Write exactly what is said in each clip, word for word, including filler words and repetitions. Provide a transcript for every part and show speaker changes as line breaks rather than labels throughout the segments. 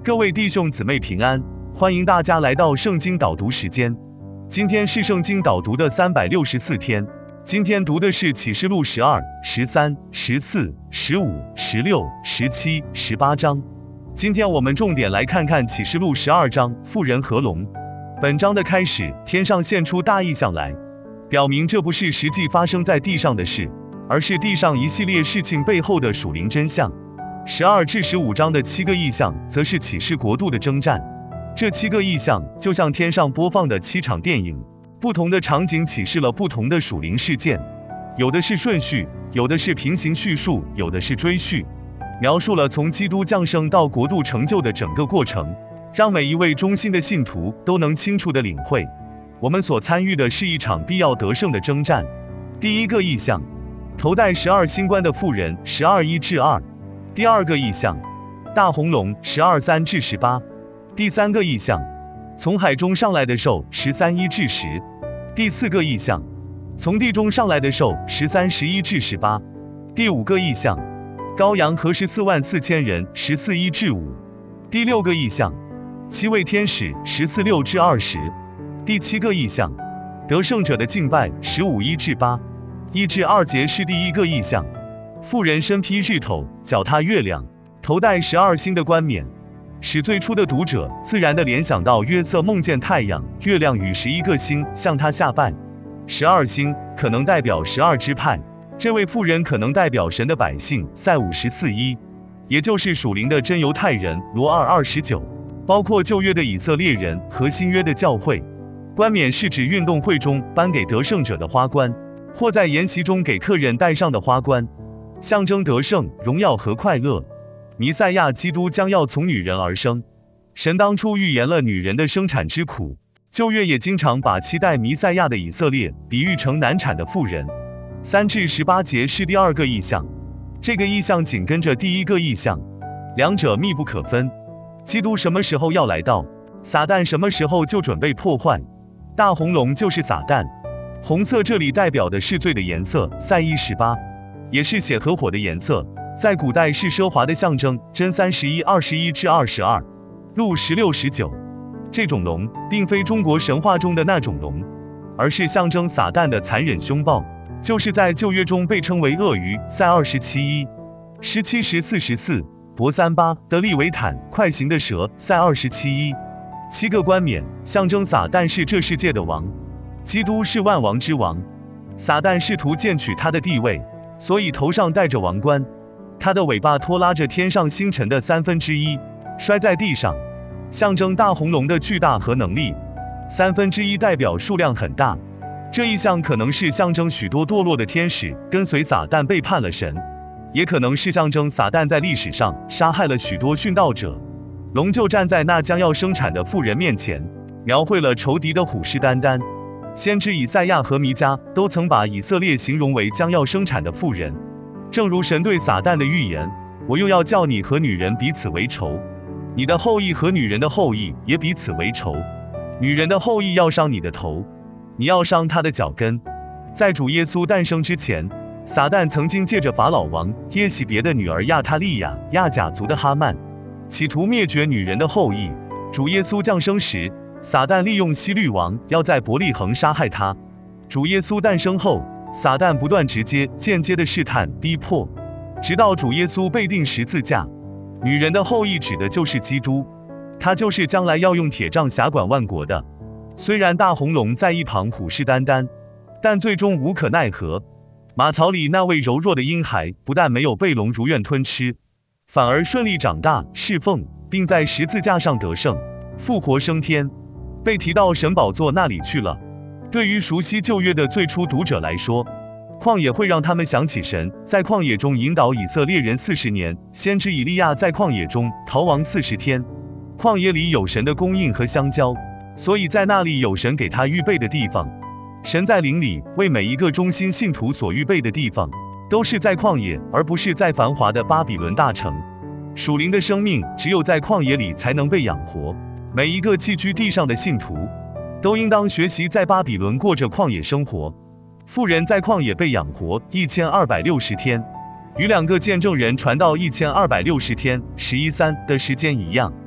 各位弟兄姊妹平安，欢迎大家来到圣经导读时间。今天是圣经导读的三百六十四天，今天读的是启示录十二、十三、十四、十五、十六、十七、十八章。今天我们重点来看看启示录十二章妇人和龙。本章的开始，天上现出大异象来，表明这不是实际发生在地上的事，而是地上一系列事情背后的属灵真相。十二至十五章的七个异象，则是启示国度的征战。这七个异象就像天上播放的七场电影，不同的场景启示了不同的属灵事件，有的是顺序，有的是平行叙述，有的是追叙，描述了从基督降生到国度成就的整个过程，让每一位忠心的信徒都能清楚地领会，我们所参与的是一场必要得胜的征战。第一个异象，头戴十二星冠的妇人，十二一至二。第二个异象，大红龙，十二三至十八。第三个异象，从海中上来的兽，十三一至十。第四个异象，从地中上来的兽，十三十一至十八。第五个异象，羔羊和十四万四千人，十四一至五。第六个异象，七位天使，十四六至二十。第七个异象，得胜者的敬拜，十五一至八。一至二节是第一个异象，妇人身披日头，脚踏月亮，头戴十二星的冠冕，使最初的读者自然地联想到约瑟梦见太阳、月亮与十一个星向他下拜。十二星可能代表十二支派，这位妇人可能代表神的百姓，赛五十四一，也就是属灵的真犹太人，罗二二十九，包括旧约的以色列人和新约的教会。冠冕是指运动会中颁给得胜者的花冠，或在筵席中给客人戴上的花冠，象征得胜、荣耀和快乐。弥赛亚基督将要从女人而生，神当初预言了女人的生产之苦，旧约也经常把期待弥赛亚的以色列比喻成难产的妇人。三至十八节是第二个异象，这个异象紧跟着第一个异象，两者密不可分。基督什么时候要来到，撒旦什么时候就准备破坏。大红龙就是撒旦，红色这里代表的是罪的颜色，赛一十八，也是血和火的颜色，在古代是奢华的象征，真三十一二十一至二十二，路十六十九。这种龙并非中国神话中的那种龙，而是象征撒旦的残忍凶暴，就是在旧约中被称为鳄鱼，赛二十七一。十七十四十四，博三八的利维坦，快行的蛇，赛二十七一。七个冠冕象征撒旦是这世界的王，基督是万王之王，撒旦试图建取他的地位，所以头上戴着王冠，他的尾巴拖拉着天上星辰的三分之一，摔在地上，象征大红龙的巨大和能力。三分之一代表数量很大，这一项可能是象征许多堕落的天使跟随撒旦背叛了神，也可能是象征撒旦在历史上杀害了许多殉道者。龙就站在那将要生产的妇人面前，描绘了仇敌的虎视眈眈。先知以赛亚和弥迦都曾把以色列形容为将要生产的妇人，正如神对撒旦的预言，我又要叫你和女人彼此为仇，你的后裔和女人的后裔也彼此为仇，女人的后裔要伤你的头，你要伤她的脚跟。在主耶稣诞生之前，撒旦曾经借着法老王耶洗别的女儿亚他利亚、亚甲族的哈曼，企图灭绝女人的后裔。主耶稣降生时，撒旦利用希律王要在伯利恒杀害他。主耶稣诞生后，撒旦不断直接、间接的试探、逼迫，直到主耶稣被钉十字架。女人的后裔指的就是基督，他就是将来要用铁杖辖管万国的。虽然大红龙在一旁虎视眈眈，但最终无可奈何。马槽里那位柔弱的婴孩不但没有被龙如愿吞吃，反而顺利长大、侍奉，并在十字架上得胜，复活升天，被提到神宝座那里去了。对于熟悉旧约的最初读者来说，旷野会让他们想起神在旷野中引导以色列人四十年，先知以利亚在旷野中逃亡四十天，旷野里有神的供应和相交，所以在那里有神给他预备的地方。神在灵里为每一个忠心信徒所预备的地方，都是在旷野，而不是在繁华的巴比伦大城。属灵的生命只有在旷野里才能被养活，每一个寄居地上的信徒都应当学习在巴比伦过着旷野生活。妇人在旷野被养活一千二百六十天，与两个见证人传道一千二百六十天十一三的时间一样。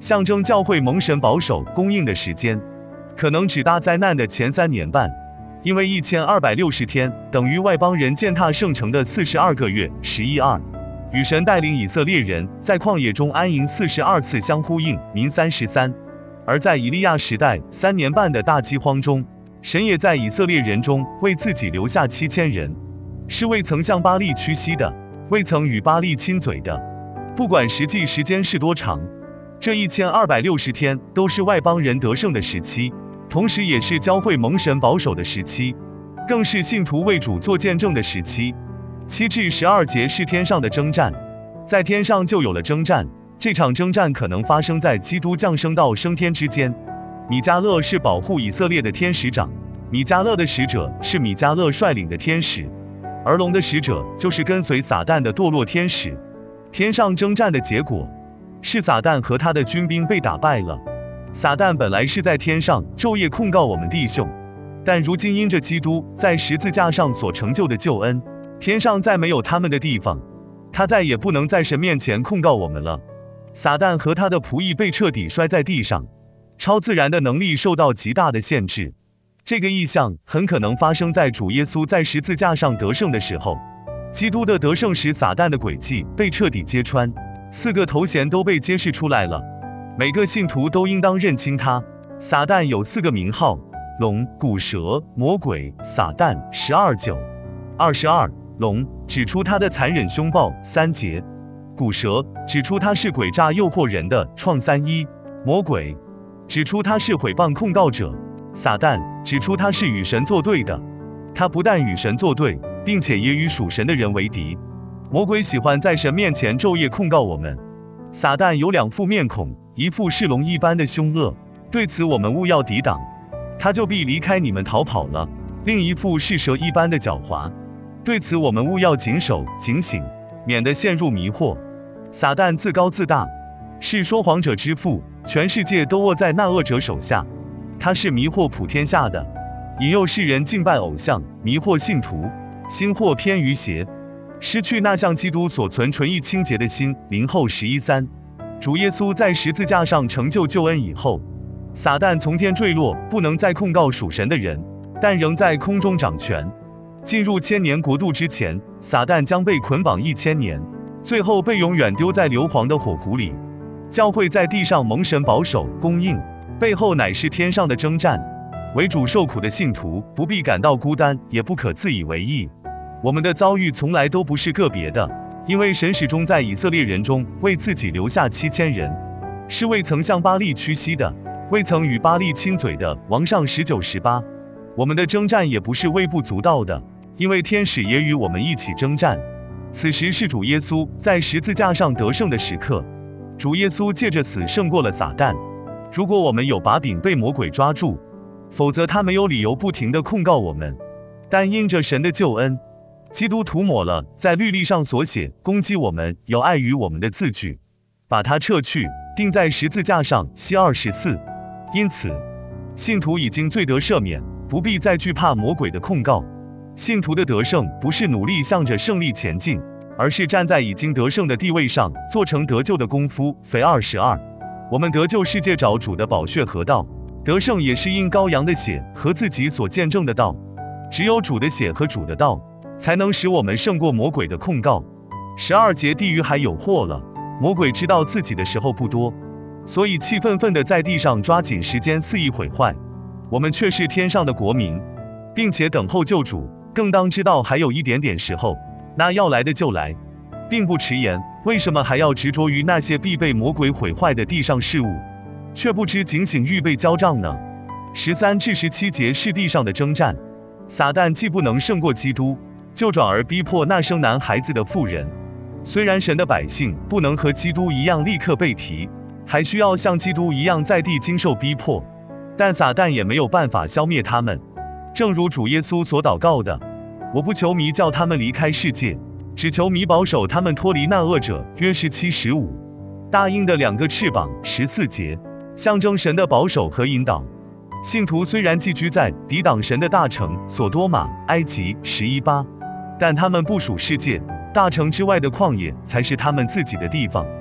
象征教会蒙神保守供应的时间，可能只大灾难的前三年半，因为一千二百六十天等于外邦人践踏圣城的四十二个月。十一二，与神带领以色列人在旷野中安营四十二次相呼应。民三十三，而在以利亚时代三年半的大饥荒中，神也在以色列人中为自己留下七千人，是未曾向巴力屈膝的，未曾与巴力亲嘴的。不管实际时间是多长，这一千二百六十天都是外邦人得胜的时期，同时也是教会蒙神保守的时期，更是信徒为主做见证的时期。七至十二节是天上的征战，在天上就有了征战，这场征战可能发生在基督降生到升天之间。米迦勒是保护以色列的天使长，米迦勒的使者是米迦勒率领的天使，而龙的使者就是跟随撒旦的堕落天使。天上征战的结果是撒旦和他的军兵被打败了。撒旦本来是在天上昼夜控告我们弟兄，但如今因着基督在十字架上所成就的救恩，天上再没有他们的地方，他再也不能在神面前控告我们了。撒旦和他的仆役被彻底摔在地上，超自然的能力受到极大的限制。这个异象很可能发生在主耶稣在十字架上得胜的时候。基督的得胜使撒旦的诡计被彻底揭穿，四个头衔都被揭示出来了，每个信徒都应当认清他。撒旦有四个名号：龙、古蛇、魔鬼、撒旦。十二九二十二，龙指出他的残忍凶暴。三节，古蛇指出他是诡诈诱惑人的。创三一，魔鬼指出他是毁谤控告者。撒旦指出他是与神作对的，他不但与神作对，并且也与属神的人为敌。魔鬼喜欢在神面前昼夜控告我们。撒旦有两副面孔，一副是龙一般的凶恶，对此我们务要抵挡，他就必离开你们逃跑了；另一副是蛇一般的狡猾，对此我们务要谨守警醒，免得陷入迷惑。撒旦自高自大，是说谎者之父，全世界都握在那恶者手下。他是迷惑普天下的，引诱世人敬拜偶像，迷惑信徒，心或偏于邪，失去那向基督所存纯义清洁的心。林后十一三，主耶稣在十字架上成就救恩以后，撒旦从天坠落，不能再控告属神的人，但仍在空中掌权。进入千年国度之前，撒旦将被捆绑一千年，最后被永远丢在硫磺的火湖里。教会在地上蒙神保守供应，背后乃是天上的征战。为主受苦的信徒不必感到孤单，也不可自以为意。我们的遭遇从来都不是个别的，因为神始终在以色列人中为自己留下七千人，是未曾向巴力屈膝的，未曾与巴力亲嘴的。王上十九十八，我们的征战也不是微不足道的，因为天使也与我们一起征战。此时是主耶稣在十字架上得胜的时刻，主耶稣借着死胜过了撒旦。如果我们有把柄被魔鬼抓住，否则他没有理由不停地控告我们。但因着神的救恩，基督涂抹了在律例上所写攻击我们有碍于我们的字句，把它撤去，钉在十字架上。西二十四，因此信徒已经罪得赦免，不必再惧怕魔鬼的控告。信徒的得胜不是努力向着胜利前进，而是站在已经得胜的地位上，做成得救的功夫。腓二十二，我们得救是借着主的宝血和道，得胜也是因羔羊的血和自己所见证的道。只有主的血和主的道，才能使我们胜过魔鬼的控告。十二节，地狱还有祸了。魔鬼知道自己的时候不多，所以气愤愤地在地上抓紧时间肆意毁坏。我们却是天上的国民，并且等候救主，更当知道还有一点点时候，那要来的就来，并不迟延。为什么还要执着于那些必被魔鬼毁坏的地上事物，却不知警醒预备交账呢？十三至十七节是地上的征战。撒旦既不能胜过基督，就转而逼迫那生男孩子的妇人。虽然神的百姓不能和基督一样立刻被提，还需要像基督一样在地经受逼迫，但撒旦也没有办法消灭他们。正如主耶稣所祷告的，我不求迷叫他们离开世界，只求迷保守他们脱离那恶者。约十七十五，大鹰的两个翅膀。十四节，象征神的保守和引导。信徒虽然寄居在抵挡神的大城索多玛、埃及。十一八，但他们不属世界，大城之外的旷野才是他们自己的地方。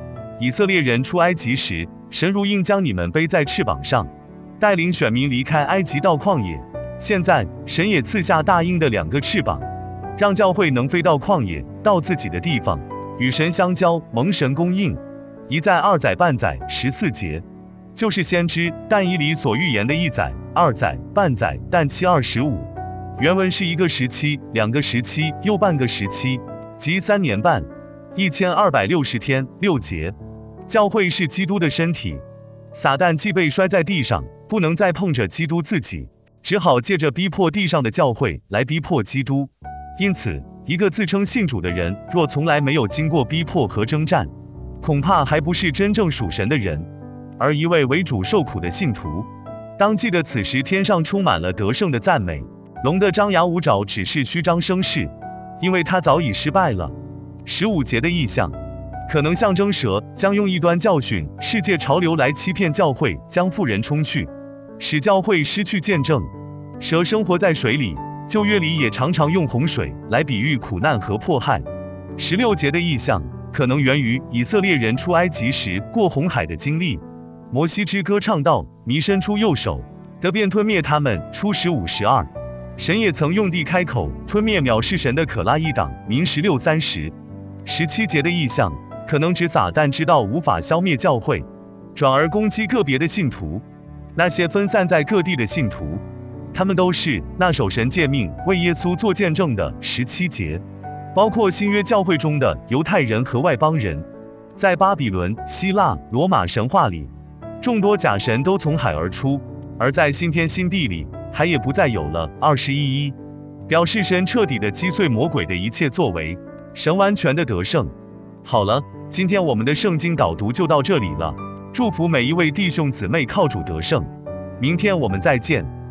以色列人出埃及时，神如鹰将你们背在翅膀上，带领选民离开埃及到旷野。现在，神也赐下大鹰的两个翅膀，让教会能飞到旷野，到自己的地方，与神相交，蒙神供应。一载二载半载十四节，就是先知但以理所预言的一载、二载、半载、但期二十五。原文是一个时期、两个时期又半个时期，即三年半，一千二百六十天。六节，教会是基督的身体，撒旦既被摔在地上，不能再碰着基督自己，只好借着逼迫地上的教会来逼迫基督。因此，一个自称信主的人，若从来没有经过逼迫和征战，恐怕还不是真正属神的人。而一位为主受苦的信徒，当记得此时天上充满了得胜的赞美，龙的张牙舞爪只是虚张声势，因为他早已失败了。十五节的意象，可能象征蛇将用异端教训世界潮流来欺骗教会，将富人冲去，使教会失去见证。蛇生活在水里，旧约里也常常用洪水来比喻苦难和迫害。十六节的意象，可能源于以色列人出埃及时过红海的经历。摩西之歌唱道，弥伸出右手，得便吞灭他们。出十五十二。神也曾用地开口吞灭藐视神的可拉一党。民十六三十。十七节的意象，可能指撒旦知道无法消灭教会，转而攻击个别的信徒，那些分散在各地的信徒，他们都是那守神诫命为耶稣做见证的。十七节，包括新约教会中的犹太人和外邦人。在巴比伦、希腊、罗马神话里，众多假神都从海而出，而在新天新地里，海也不再有了。二十一一，表示神彻底的击碎魔鬼的一切作为，神完全的得胜。好了，今天我们的圣经导读就到这里了，祝福每一位弟兄姊妹靠主得胜，明天我们再见。